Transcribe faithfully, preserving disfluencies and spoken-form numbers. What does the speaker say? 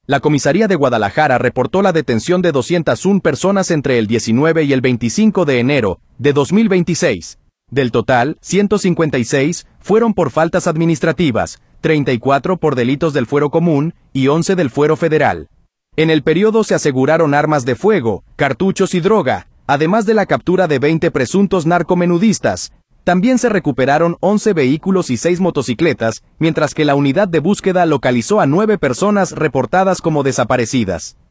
La comisaría de Guadalajara reportó la detención de doscientas una personas entre el diecinueve y el veinticinco de enero de dos mil veintiséis. Del total, ciento cincuenta y seis fueron por faltas administrativas, treinta y cuatro por delitos del fuero común y once del fuero federal. En el periodo se aseguraron armas de fuego, cartuchos y droga, además de la captura de veinte presuntos narcomenudistas. También se recuperaron once vehículos y seis motocicletas, mientras que la unidad de búsqueda localizó a nueve personas reportadas como desaparecidas.